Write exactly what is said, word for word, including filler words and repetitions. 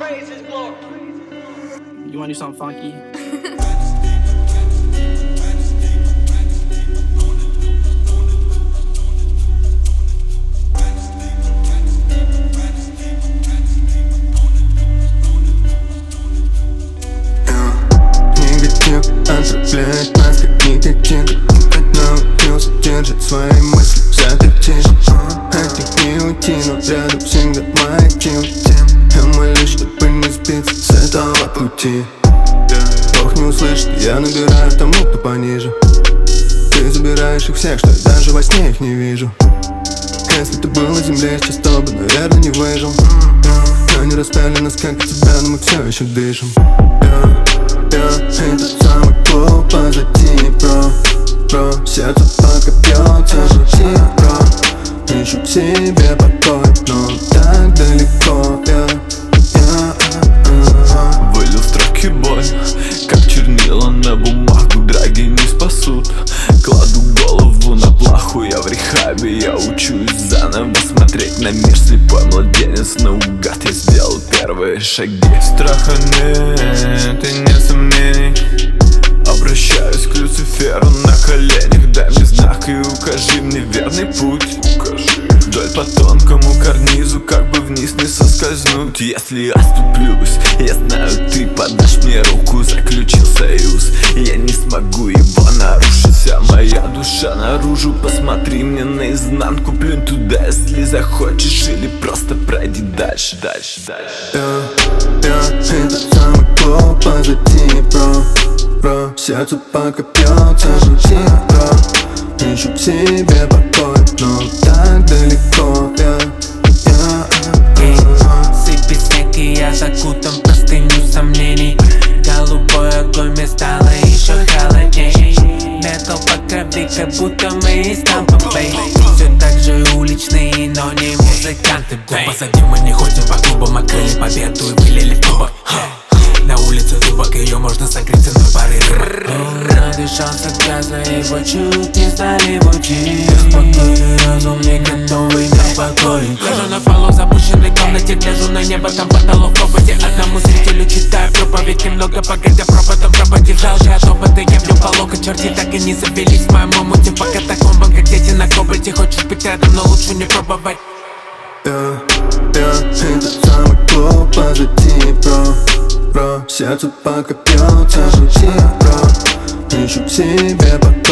You wanna do something funky? Отравляет нас как никотин. Научился держать свои мысли взаперти. От них не уйти, но рядом всегда мои тим. Я молюсь, чтобы не сбиться с этого пути. Бог не услышит, я набираю тому, кто пониже. Ты забираешь их всех, что я даже во сне их не вижу. Если ты был на земле, сейчас то бы, наверное, не выжил. Они распяли нас, как и тебя, но мы все еще дышим. Этот самый клуб позади, бро, бро. Сердце пока бьется, жути, бро. Ищу в себе покой, но так далеко, yeah, yeah, uh-huh. Вылил строки боль, как чернила на бумагу. Драги не спасут. Кладу голову на плаху, я в рехабе. Я учусь заново смотреть на мир. Слепой младенец, наугад я сделал первые шаги. Страха нет и нет сомнений. Обращаюсь к Люциферу на коленях. Дай мне знак и укажи мне верный путь. Укажи. Вдоль по тонкому карнизу, как бы вниз не соскользнуть. Если оступлюсь, я знаю, ты подашь мне руку. Заключил союз, я не смогу его нарушить. Вся моя душа наружу, посмотри мне наизнанку. Плюнь туда, если захочешь, или просто пройди дальше, дальше, дальше. Yeah, yeah, этот самый клуб позади, бро, бро. Сердце пока бьется, жути, бро. Ищу в себе покой, но так далеко, yeah, yeah, uh-huh. Сыпет снег, и я закутан в простыню сомнений. Голубой огонь мне стало еще холодней. Метал по крови, как будто мы из Тампа Бэй. Все так же уличные, но не музыканты. Клуб позади, мы не ходим по клубам. Открыли победу и вылили в кубок. На улице дубок, ее можно согреть ценой пары рыбок. Надышался газа, его чуть не стали в учить. Спокойный разум, не готовый на покой. Лежу на полу в запущенной комнате, гляжу на небо, там потолок в роботе. Одному зрителю читаю проповедь, немного погодя проводом в роботе. Жалко от опыта, я влю по локоть. Черти так и не завелись в моем омуте по катакомбам, как дети на кобальте. Хочешь быть рядом, но лучше не пробовать. Yeah, yeah, этот самый клуб позади, бро, бро. Сердце пока бьется, жути, бро. Ищу в себе покой.